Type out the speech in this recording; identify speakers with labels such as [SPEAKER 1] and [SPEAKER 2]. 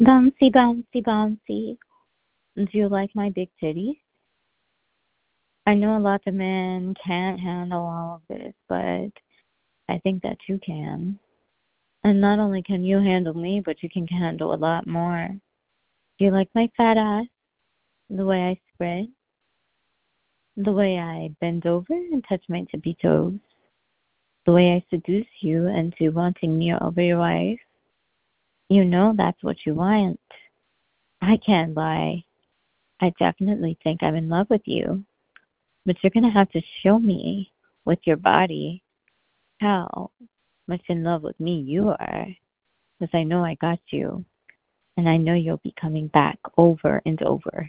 [SPEAKER 1] Bouncy, bouncy, bouncy. Do you like my big titties? I know a lot of men can't handle all of this, but I think that you can. And not only can you handle me, but you can handle a lot more. Do you like my fat ass? The way I spread? The way I bend over and touch my tippy toes? The way I seduce you into wanting me over your wife? You know that's what you want. I can't lie. I definitely think I'm in love with you. But you're going to have to show me with your body how much in love with me you are. Because I know I got you. And I know you'll be coming back over and over.